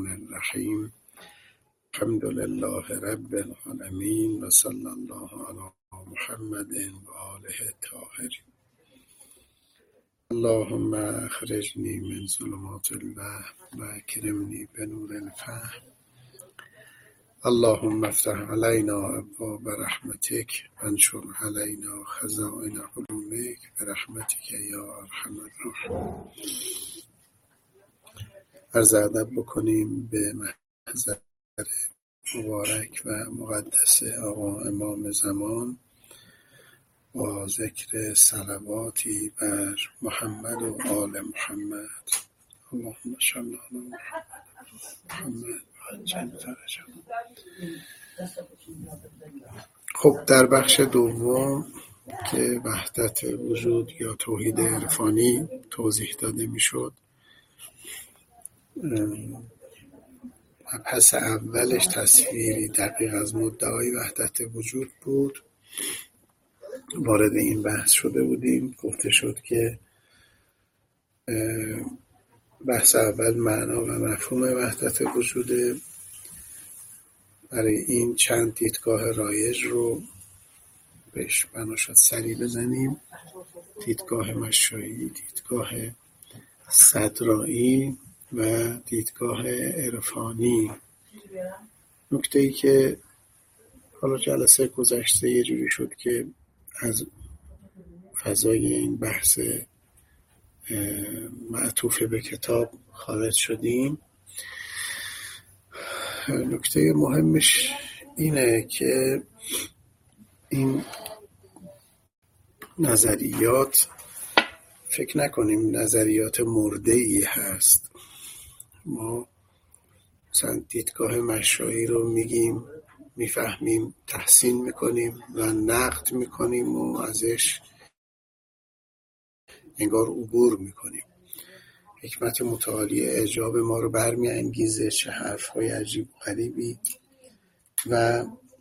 الرحیم. الحمد لله رب العالمین و صلی الله علی محمد و آله الطاهرین. اللهم اخرجنی من ظلمات الوهم و اکرمنی بنور الفهم. اللهم افتح علینا ابواب رحمتک وانشر علینا خزائن علومک برحمتک یا ارحم الراحمین. عرض ادب بکنیم به محضر مبارک و مقدس آقا امام زمان با ذکر صلواتی بر محمد و آل محمد. اللهم صل علی محمد عجل فرجهم. خب در بخش دوم که وحدت وجود یا توحید عرفانی توضیح داده میشد، مبحث اولش تصویری دقیق از مدعای وحدت وجود بود. وارد این بحث شده بودیم. گفته شد که بحث اول معنا و مفهوم وحدت وجوده. برای این چند دیدگاه رایج رو بهش بنا شد سری بزنیم: دیدگاه مشایی، دیدگاه صدرائی و دیدگاه عرفانی. نکته ای که حالا جلسه گذشته یه جوری شد که از فضای این بحث معطوف به کتاب خارج شدیم. نکته مهمش اینه که این نظریات فکر نکنیم نظریات مرده‌ای هست. ما مثلا دیدگاه مشایی رو میگیم، میفهمیم، تحسین میکنیم و نقد میکنیم و ازش انگار عبور میکنیم. حکمت متعالی اعجاب ما رو برمیانگیزه، چه حرفهای عجیب و غریبی، و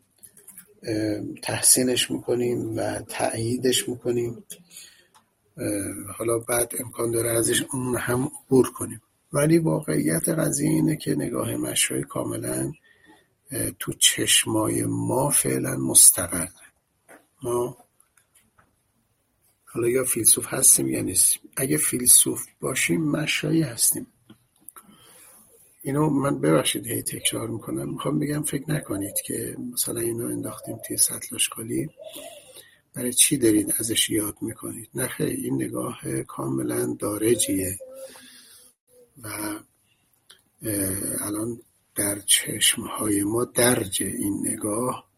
تحسینش میکنیم و تأییدش میکنیم. حالا بعد امکان داره ازش اون هم عبور کنیم. ولی واقعیت قضیه اینه که نگاه مشایی کاملا تو چشمای ما فعلا مستقره. ما حالا یا فیلسوف هستیم یا نیستیم. اگه فیلسوف باشیم مشایی هستیم. اینو من ببخشید هی تکرار میکنم. میخوام بگم فکر نکنید که مثلا اینو انداختیم توی سطل آشغالی برای چی دارید ازش یاد میکنید. نه خیر، این نگاه کاملا دارجیه و الان در چشمهای ما درج این نگاه.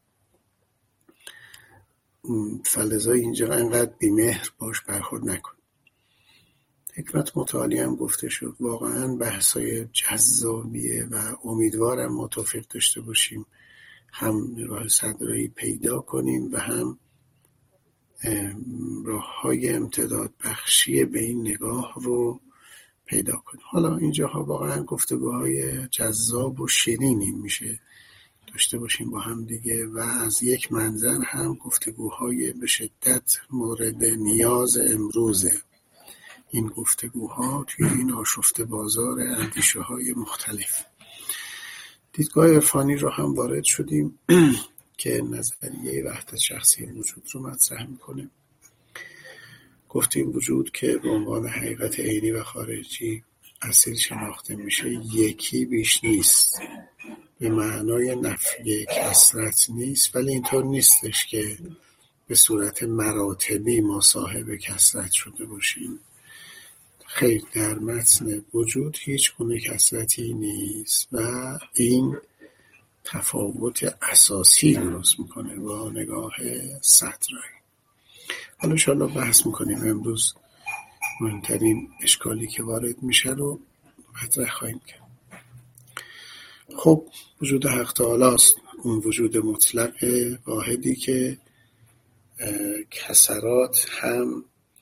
فلذا اینجا انقدر بی‌مهر باش برخورد نکن. حکمت متعالی هم گفته شد. واقعا بحثای جذابیه و امیدوارم ما توفیق داشته باشیم هم راه صدرائی پیدا کنیم و هم راه‌های امتداد بخشی به این نگاه رو پیدا کنیم. حالا اینجاها واقعا گفتگوهای جذاب و شیرینی میشه داشته باشیم با هم دیگه و از یک منظر هم گفتگوهای به شدت مورد نیاز امروزه. این گفتگوها توی این آشفته بازار اندیشه های مختلف. دیدگاه عرفانی رو هم وارد شدیم که نظریه وحدت شخصی وجود رو مطرح میکنه. گفتیم وجود که به عنوان حقیقت عینی و خارجی اصیل شناخته میشه، یکی بیش نیست. به معنای نفی کثرت نیست، ولی اینطور نیستش که به صورت مراتبی ما صاحب کثرت شده باشیم. خیر، در متن وجود هیچ گونه کثرتی نیست و این تفاوت اساسی درست میکنه با نگاه صدرائی. حالا انشاءالله بحث میکنیم. امروز مهمترین اشکالی که وارد میشه رو مطرح خواهیم کرد. خب وجود حق تعالی است، اون وجود مطلق واحدی که کسرات هم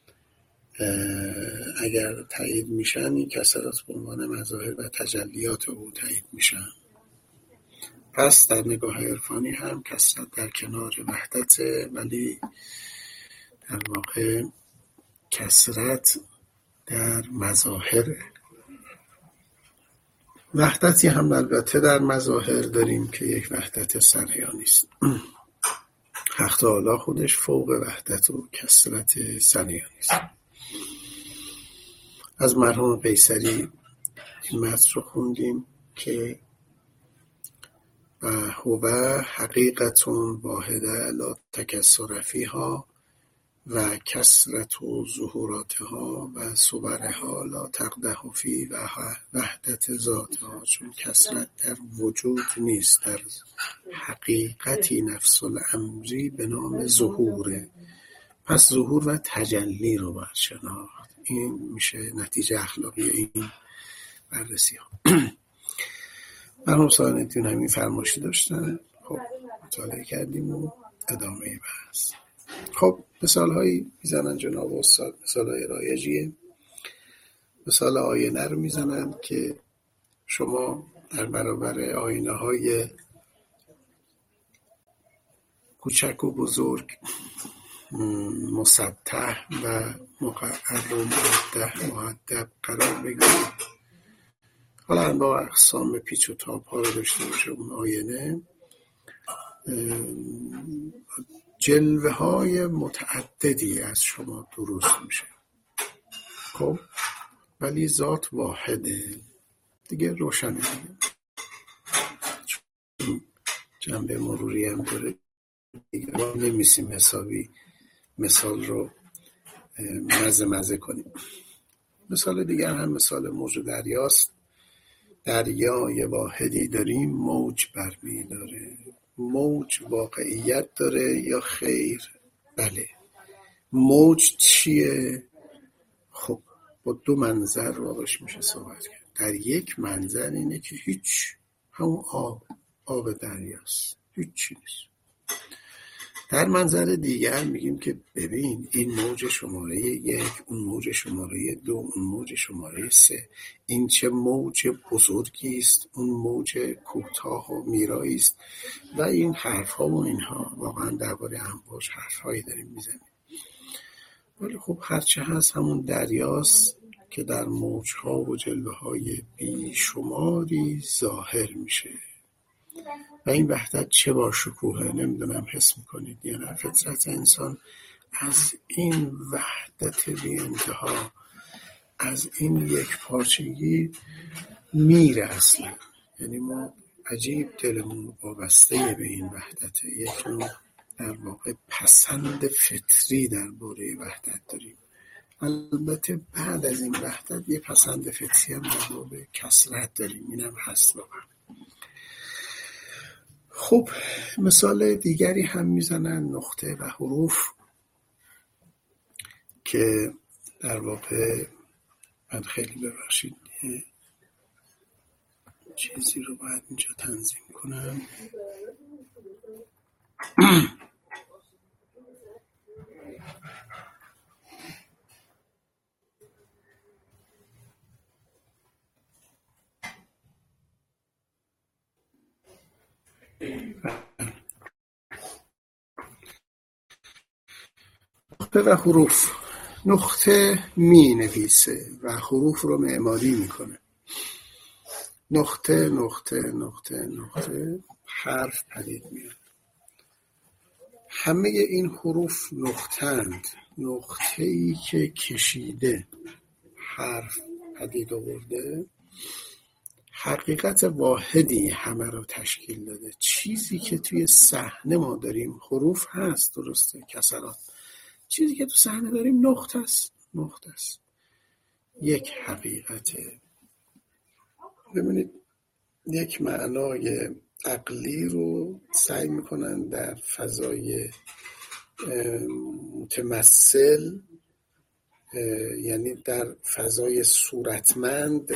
اگر تایید میشن، این کسرات به عنوان مظاهر و تجلیات او تایید میشن. پس در نگاه عرفانی هم کسرت در کنار وحدت، ولی در واقع کسرت در مظاهر وحدتی هم البته در مظاهر داریم که یک وحدت سریانی است. حق تعالی خودش فوق وحدت و کثرت سریانی است. از مرحوم قیصری این متن رو خوندیم که هو حقیقت واحده لا تکثر فیها و کثرت ظهوراتها و صورها لا تقدح فی و وحدت ذاتها، چون کثرت در وجود نیست، در حقیقتی نفس الامری به نام ظهوره. پس ظهور و تجلی رو باید شناخت. این میشه نتیجه اخلاقی این بررسی ها. مرحوم سالن‌الدین همین فرمایشی داشتن. خب مطالعه کردیم و ادامه بحث. خب مثال هایی میزنن جناب استاد، مثال های رایجیه. مثال آینه رو میزنن که شما در برابر آینه های کوچک و بزرگ، مسطح و مقعر و مهدب قرار بگیرید. حالا با اقسام پیچ و تاب ها رو داشته باشه اون آینه، جلوه های متعددی از شما درست میشه. خب ولی ذات واحده دیگه، روشنه دیگه. جنبه مروری هم داره دیگه، ما نمیسیم حسابی مثال رو مزه کنیم. مثال دیگر هم مثال موج دریاست. دریای واحدی داریم، موج برمی داره. موج واقعیت داره یا خیر؟ بله. موج چیه؟ خب با دو منظر واقعش میشه صحبت کرد. در یک منظر اینه که هیچ، همون آب دریاست، هیچ چی نیست. در منظر دیگر میگیم که ببین این موج شماره 1، اون موج شماره 2، اون موج شماره 3، این چه موج بزرگی است، اون موج کوتاه و میرایی است. و این حرف ها و اینها واقعا درباره امواج حرف هایی داریم میزنیم. ولی خب هرچه هست همون دریاست که در موج ها و جلوه های بیشماری ظاهر میشه. و این وحدت چه با شکوهه، نمیدونم حس میکنید یا نه. فطرت انسان از این وحدت بی انتها، از این یک پارچگی میره اصلا. یعنی ما عجیب دلمون وابسته به این وحدت. یک نوع در واقع پسند فطری درباره وحدت داریم. البته بعد از این وحدت یه پسند فطری هم درباره کثرت داریم، اینم هست واقعا. خب مثال دیگری هم میزنن، نقطه و حروف، که در واقع من خیلی ببخشید چیزی رو باید اینجا تنظیم کنم. نقطه و حروف. نقطه می نویسه و حروف رو معماری میکنه. نقطه نقطه نقطه نقطه حرف پدید میاد. همه این حروف نقطه‌اند، نقطه‌ای که کشیده حرف پدید آورده، حقیقت واحدی همه رو تشکیل داده. چیزی که توی صحنه ما داریم حروف هست، درسته، کسرات. چیزی که تو صحنه داریم نقطه است. نقطه است، یک حقیقته. ببینید یک معنای عقلی رو سعی میکنن در فضای متمثل، یعنی در فضای صورتمند،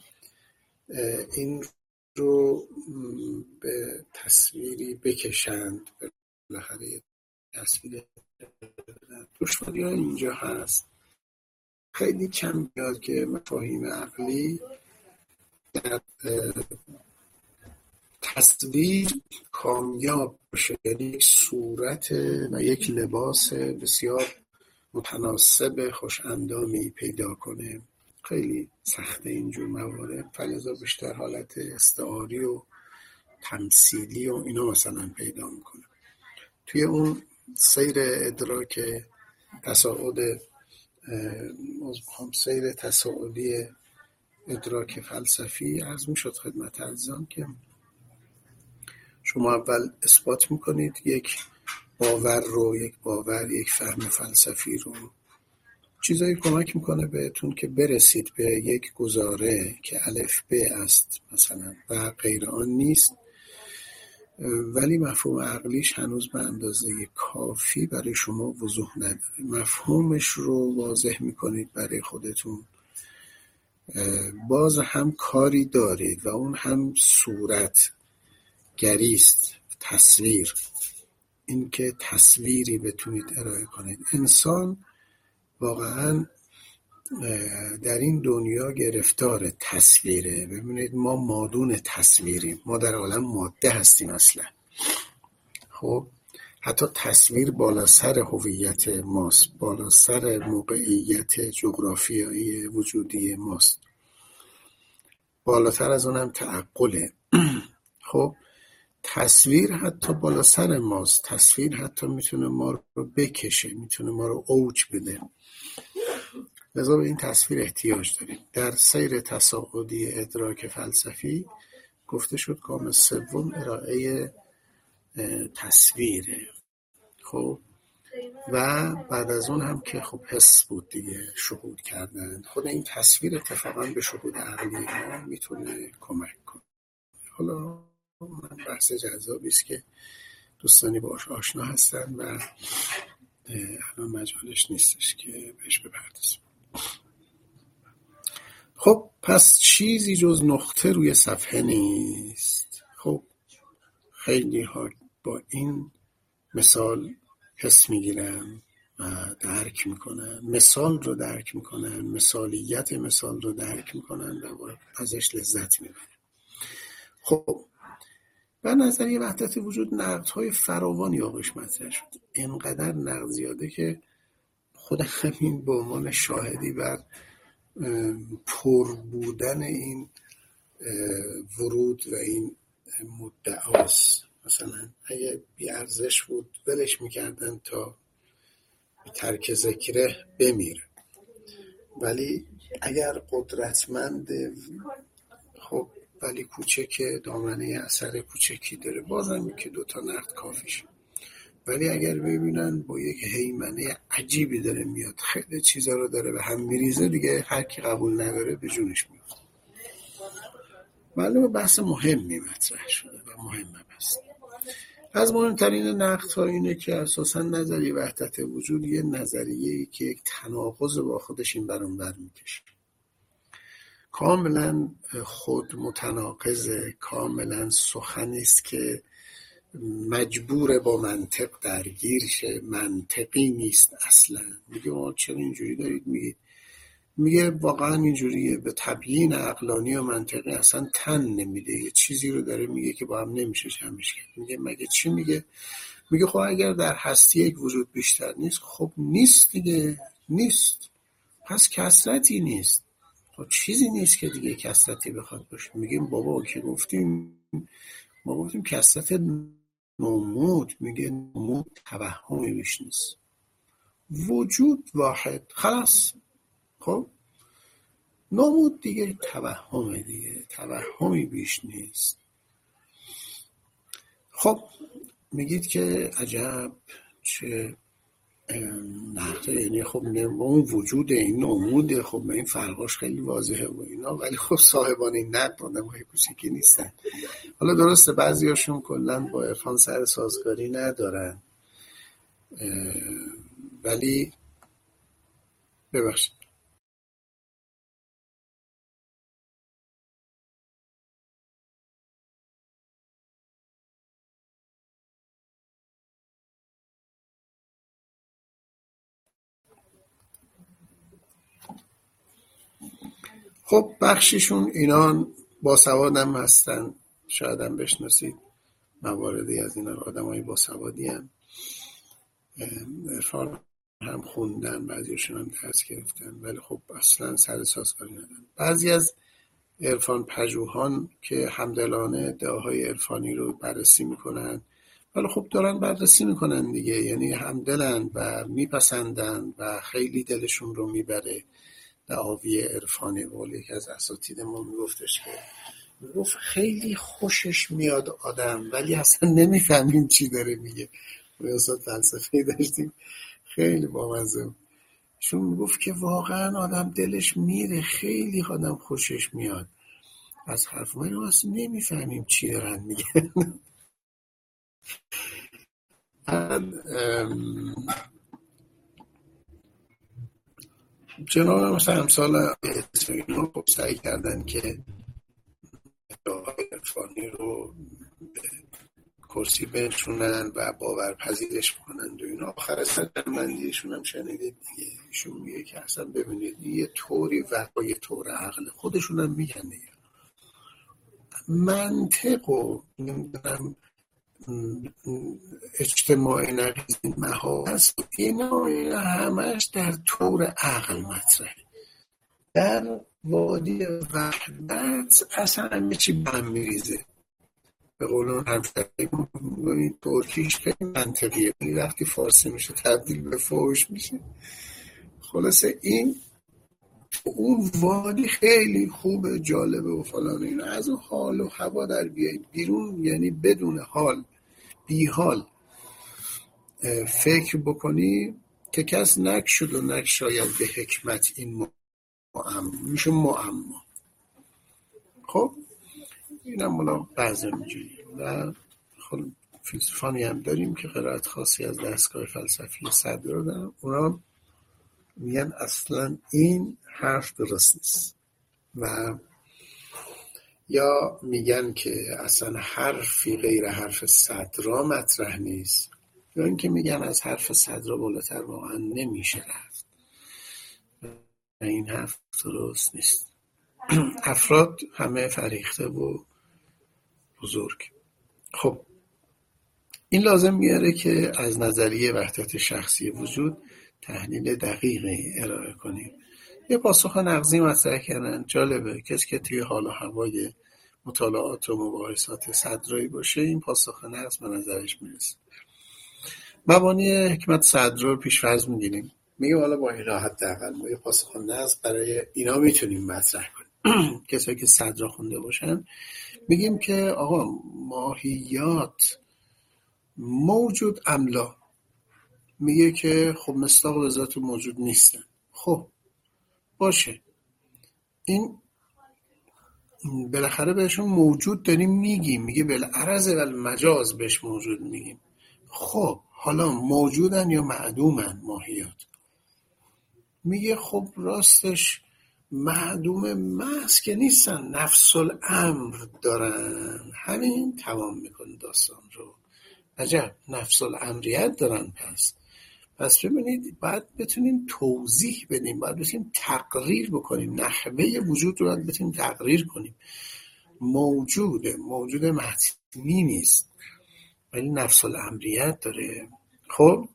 این رو به تصویری بکشند. بالاخره تصویر دشواری ها اینجا هست. خیلی کم میاد که مفاهیم عقلی در تصویر کامیاب باشه، یعنی یک صورت و یک لباس بسیار متناسب خوش اندامی پیدا کنه. خیلی سخته اینجور موارد، فلذا بیشتر حالت استعاری و تمثیلی و اینا مثلا پیدا میکنه. توی اون سیر ادراک تصاعد سیر تصاعدی ادراک فلسفی عرض میشد خدمت عزیزان که شما اول اثبات میکنید یک باور، یک فهم فلسفی رو، چیزایی کمک میکنه بهتون که برسید به یک گزاره که الف ب است مثلا و غیر آن نیست، ولی مفهوم عقلیش هنوز به اندازه کافی برای شما وضوح نداره. مفهومش رو واضح میکنید برای خودتون، باز هم کاری دارید و اون هم صورت گریست، تصویر، این که تصویری بتونید ارائه کنید. انسان واقعا در این دنیا گرفتار تصویره. ببینید ما مادون تصویریم، ما در عالم ماده هستیم اصلا. خب حتی تصویر بالا سر هویت ماست، بالا سر موقعیت جغرافیایی وجودی ماست، بالاتر از اونم تعقله. خب تصویر حتی بالا سر ماست، تصویر حتی میتونه ما رو بکشه، میتونه ما رو اوج بده، لذا به این تصویر احتیاج داریم. در سیر تصاعدی ادراک فلسفی گفته شد گام سوم ارائه تصویره. خب و بعد از اون هم که خب حس بود دیگه، شهود کردن. خود این تصویر اتفاقا به شهود عقلی ما میتونه کمک کنه. حالا من بحث جذابی است که دوستانی باش آشنا هستن و الان مجالش نیستش که بهش بپردازیم. خب پس چیزی جز نقطه روی صفحه نیست. خب خیلی ها با این مثال حس میگیرن و درک میکنن، مثال رو درک میکنن، مثالیت مثال رو درک میکنن و ازش لذت میبرن. خب بر نظریه وحدت وجود نقدهای فراوانی آقاش مطرح شد، اینقدر نقد زیاده که خود همین به عنوان شاهدی بر پر بودن این ورود و این مدعاست. مثلا اگه بی ارزش بود ولش میکردن تا به ترک ذکره بمیره، ولی اگر قدرتمند خب ولی کوچک، دامنه اثر کوچکی داره، بازم که دوتا نقد کافیشه. ولی اگر ببینن با یک هیمنه عجیبی داره میاد، خیلی چیزا رو داره به هم میریزه، دیگه هر کی قبول نداره به جونش میاد. معلومه بحث مهمی مطرح شده و مهمه. بس از مهمترین نقدها اینه که اساسا نظریه وحدت وجود یه نظریه‌ای که یک تناقض با خودش این بر اون بر میکشه، کاملا خود متناقضه، کاملا سخنی است که مجبور با منطق درگیر شه، منطقی نیست اصلا. میگه ما چرا اینجوری دارید میگید؟ میگه واقعا اینجوریه، به تبیین عقلانی و منطقی اصلا تن نمیده، یه چیزی رو داره میگه که با هم نمیشه جمعش کرد. میگه مگه چی میگه؟ میگه خب اگر در هستی یک وجود بیشتر نیست، خب نیست دیگه، نیست، پس کثرتی نیست. خب چیزی نیست که دیگه کثرتی بخواد باشه. میگیم بابا که گفتیم، ما گفتیم کثرت نمود، میگه نمود توهمی بیش نیست، وجود واحد، خلاص. خب نمود دیگه توهمه دیگه، توهمی بیش نیست. خب میگید که عجب چه نقطه، یعنی خب اون وجود این نموده، خب این فرقاش خیلی واضحه و اینا، ولی خب صاحبان این نقد آدم‌های کوچیکی نیستن. حالا درسته بعضی هاشون کلن با عرفان سر سازگاری ندارن، ولی ببخشید خب بخشیشون اینان باسوادم هستن، شاید هم بشناسید مواردی از اینا، آدم های باسوادی هم. عرفان هم خوندن، بعضیشون هم درس گرفتن، ولی خب اصلا سر سازگاری ندارن. بعضی از عرفان پژوهان که همدلانه ادعاهای عرفانی رو بررسی میکنن، ولی خب دارن بررسی میکنن دیگه، یعنی همدلن و میپسندن و خیلی دلشون رو میبره دعاوی عرفانی. ولی یکی از اساتید ما میگفتش که خیلی خوشش میاد آدم ولی اصلا نمیفهمیم چی داره میگه. ما استاد فلسفه داشتیم خیلی بامزه، چون میگفت که واقعا آدم دلش میره، خیلی آدم خوشش میاد از حرف ما، رو اصلا نمیفهمیم چی دارن میگن. جناب مثلا امثال اسماعیل رو سعی کردن که ادعاهای عرفانی رو کرسی بنشونن و باورپذیرش کنند و اینا. آخر سر جنبندیشون هم شنیدید دیگه، ایشون میگه که اصلا ببینید یه طوری و یه طور عقل خودشون هم میگن دیگه، منطق و نمیدونم اجتماعی نقیز این محاوست، اینا همش در طور عقل مطرحه. در وادی وحدت اصلا همه چی به هم میریزه. به قولون همشتری ترکیش خیلی منطقیه، وقتی فارسی میشه تبدیل به فحش میشه. خلاصه این اون وادی خیلی خوبه، جالبه و فلان اینا. از اون حال و هوا در بیایید بیرون، یعنی بدون حال، بی حال فکر بکنی که کس نکشد و نکشاید به حکمت این میشه معما. خب اینم مولا بعضا اینجوری. و خب فیلسوفانی هم داریم که قرائت خاصی از دستگاه فلسفی صدر رو دارن، اونا میگن اصلا این حرف درست نیست، و یا میگن که اصلا حرفی غیر حرف صدرا مطرح نیست، یا اینکه میگن از حرف صدرا بالاتر واقعا نمیشه رفت. این حرف درست نیست. افراد همه فریخته و بزرگ. خب این لازم میاره که از نظریه وحدت شخصی وجود تحلیل دقیقی ارائه کنیم. یه پاسخ نقضی مطرح کردن، جالبه، کسی که توی حال و هوای مطالعات و مباحثات صدرایی باشه این پاسخ نقض به نظرش میرسه. مبانی حکمت صدر رو پیش فرض میگیریم، میگیم حالا با این راحت دقیقا ما یه پاسخ نقض برای اینا میتونیم مطرح کنیم. کسایی که صدر خونده باشن میگیم که آقا ماهیات موجود املا، میگه که خب مصداق به ذات موجود نیستن. خب باشه، این بالاخره بهشون موجود داریم میگیم، میگه بالعرض و المجاز بهش موجود میگیم. خب حالا موجودن یا معدومن ماهیات؟ میگه خب راستش معدوم محض که نیستن، نفس الامر دارن. همین تمام میکنه داستان رو. عجب، نفس الامریت دارن. پس ببینید باید بتونیم توضیح بدیم، باید بتونیم تقریر بکنیم، نحوه وجود رو باید بتونیم تقریر کنیم. موجود محتمی نیست ولی نفس الامریت داره. خب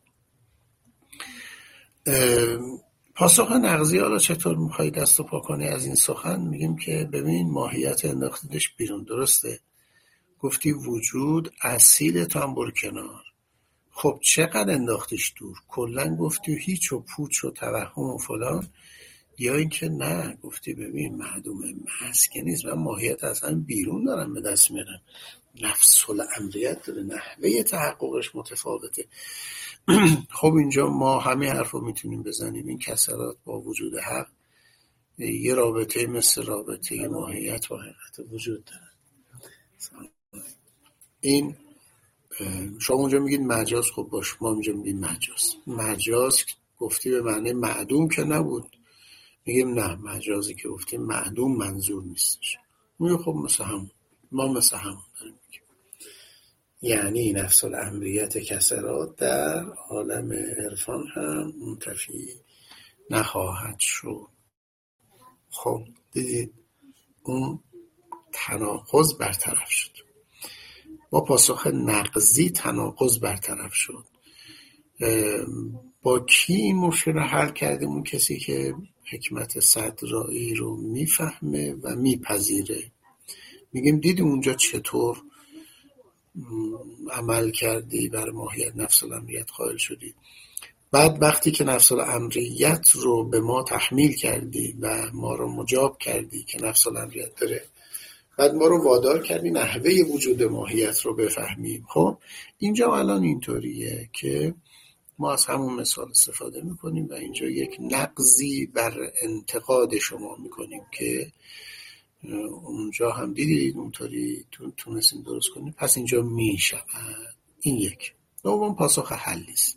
پاسخ نقضی حالا چطور میخوایی دست و پا کنی از این سخن؟ میگیم که ببین ماهیت انداختیدش بیرون، درسته؟ گفتی وجود اصیل تو هم برو کنار. خب چقدر انداختش دور؟ کلن گفتی و هیچ و پوچ و توهم و فلان، یا اینکه نه گفتی ببین معدوم محض که نیست و ماهیت اصلا بیرون دارن به دست میارن، نفس الامریت داره، نحوه تحققش متفاوته. خب اینجا ما همه حرف رو میتونیم بزنیم، این کسرات با وجود حق یه رابطه مثل رابطه ماهیت با حقیقت وجود داره. این شما اونجا میگید مجاز، خب باش، ما اونجا میگیم مجاز گفتی به معنی معدوم که نبود، میگیم نه، مجازی که گفتی معدوم منظور نیستش. میگه خب مثل هم ما مثل هم داریم میگیم، یعنی نفس الامریت کسرات در عالم عرفان هم منتفی نخواهد شد. خب دیدید اون تناقض برطرف شد، با پاسخ نقضی تناقض برطرف شد. با کی این مشکل رو حل کردیم؟ اون کسی که حکمت صدرائی رو میفهمه و میپذیره. میگیم دیدی اونجا چطور عمل کردی، بر ماهیت نفس الامریت قائل شدی. بعد وقتی که نفس الامریت رو به ما تحمیل کردی و ما رو مجاب کردی که نفس الامریت داره، بعد ما رو وادار کردی نحوه وجود ماهیت رو بفهمیم. خب اینجا الان اینطوریه که ما از همون مثال استفاده میکنیم و اینجا یک نقضی بر انتقاد شما میکنیم که اونجا هم دیدید اونطوری تونستیم درست کنیم، پس اینجا میشود. این یک. دوم پاسخ حلیست.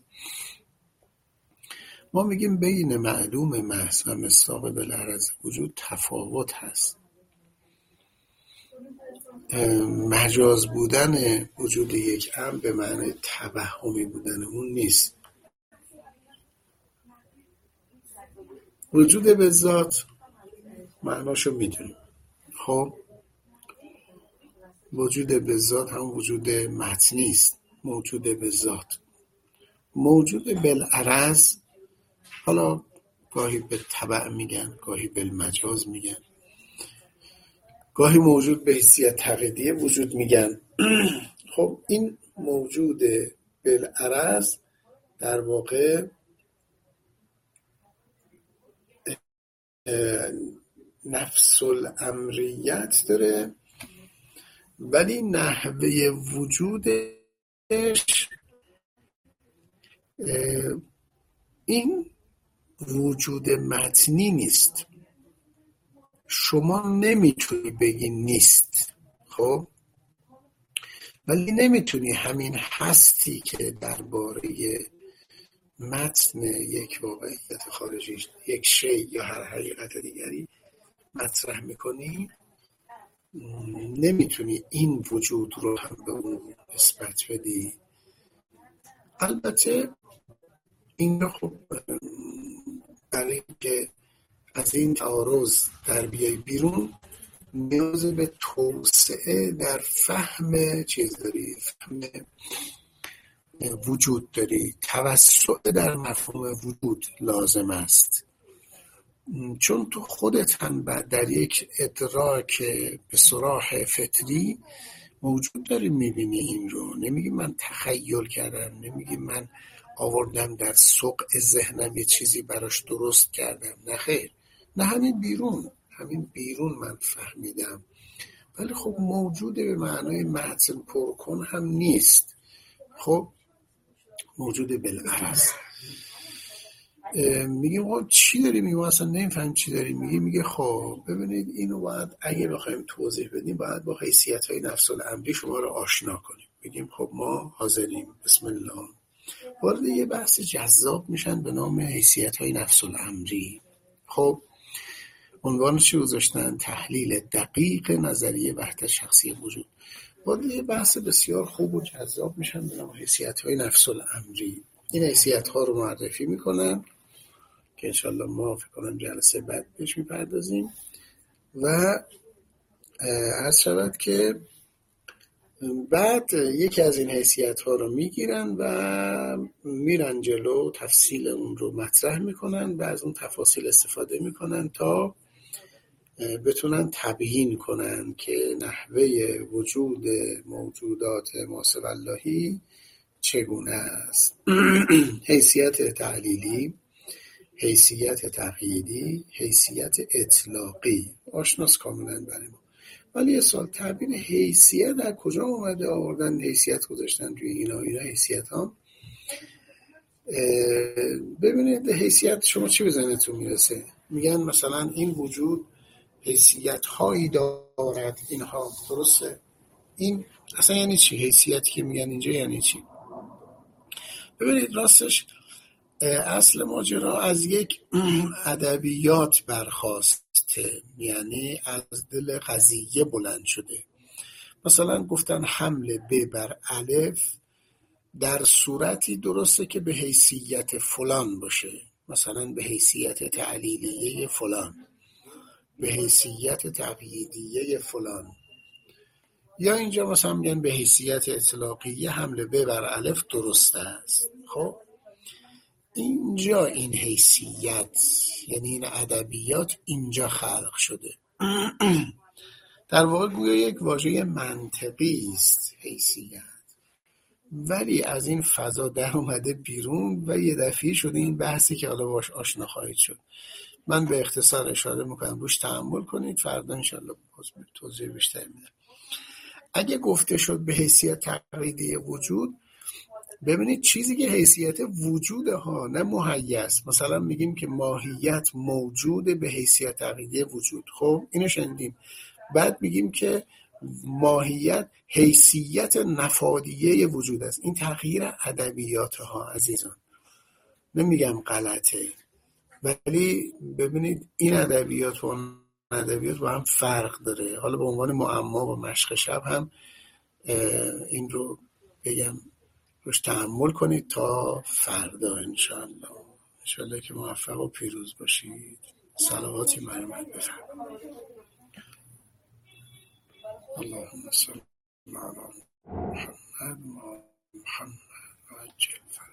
ما میگیم بین معلوم محض و مصداق بالعرض وجود تفاوت هست. مجاز بودن وجود یک امر به معنی توهمی بودن اون نیست. وجود به ذات معناشو میدونیم. خب وجود به ذات هم وجود متنی است. موجود به ذات، موجود بالعرض، حالا گاهی به تبع میگن، گاهی بالمجاز میگن، گاهی موجود به حیثیت تقییدیه وجود میگن. خب این موجود بالعرض در واقع نفس الامریت داره، ولی نحوه وجودش این وجود متنی نیست. شما نمیتونی بگی نیست، خب، ولی نمیتونی همین هستی که درباره متن یک واقعیت خارجی، یک شی یا هر حقیقت دیگری مطرح میکنی، نمیتونی این وجود رو هم به اون نسبت بدی. البته این خب برای که از این تعارض در بیای بیرون نیاز به توسعه در فهم چیز داری، فهم وجود داری، توسع در مفهوم وجود لازم است. چون تو خودت هم در یک ادراک به صراح فطری موجود داری میبینی این رو. نمیگی من تخیل کردم، نمیگی من آوردم در سوق ذهنم یه چیزی براش درست کردم، نه خیر، نه همین بیرون من فهمیدم. ولی خب موجود به معنای متن پرکن هم نیست. خب موجود بالعرض. میگیم چی داری میگیم؟ اصلا نمیفهم چی داری میگی. میگه خب ببینید اینو باید اگه بخوایم توضیح بدیم باید با حیثیت‌های نفس الامری شما رو آشنا کنیم. میگیم خب ما حاضریم، بسم الله، وارد یه بحث جذاب میشن به نام حیثیت‌های نفس الامری. خب عنوان چی گذاشتن؟ تحلیل دقیق نظریه وحدت شخصی وجود. وارد یه بحث بسیار خوب و جذاب میشن به نام حیثیت‌های نفس الامری. این حیثیت‌ها رو معرفی میکنن که انشالله ما فکر کنم جلسه بعد بهش میپردازیم و عرض شود که بعد یکی از این حیثیت‌ها رو میگیرن و میرن جلو، تفصیل اون رو مطرح میکنن و از اون تفاصیل استفاده میکنن تا بتونن تبیین کنن که نحوه وجود موجودات ماسو اللهی چگونه است. حیثیت تعلیلی، حیثیت تقییدی، حیثیت اطلاقی آشناس کاملا برای ما. ولی یه سال تعبیر حیثیت در کجا اومده؟ آوردن حیثیت گذاشتن روی اینا حیثیت ها. ببینید حیثیت شما چی به ذهنتون میرسه؟ میگن مثلا این وجود حیثیت هایی دارد، اینها درسته؟ این اصلا یعنی چی؟ حیثیتی که میگن اینجا یعنی چی؟ ببینید راستش اصل ماجرا از یک ادبیات برخاسته، یعنی از دل قضیه بلند شده. مثلا گفتن حمل ب بر الف در صورتی درسته که به حیثیت فلان باشه، مثلا به حیثیت تعلیلیه فلان، به حیثیت تقییدیه فلان، یا اینجا مثلا میگن به حیثیت اطلاقیه حمل ب بر الف درسته است. خب اینجا این حیثیت، یعنی این ادبیات اینجا خلق شده. در واقع گویا یک واژه منطقی است حیثیت، ولی از این فضا در اومده بیرون و یه دفعه شده این بحثی که حالا باش آشنا خواهید شد. من به اختصار اشاره میکنم، روش تأمل کنید، فردا انشالله توضیح بیشتر میدم. اگه گفته شد به حیثیت تقلیدی وجود، ببینید چیزی که حیثیت وجوده ها، نه مهیّس. مثلا میگیم که ماهیت موجوده به حیثیت تقلیدی وجود، خب اینو شنیدیم. بعد میگیم که ماهیت حیثیت نفادیه وجود است. این تغییر ادبیات ها عزیزان، نمیگم غلطه، ولی ببینید این ادبیات و ادبیات با هم فرق داره. حالا به عنوان معما و مشق شب هم این رو بگم، روش تأمل کنید تا فردا انشالله که موفق و پیروز باشید. صلواتی مرمت بفرمایید. اللهم صل علی محمد و محمد و عجل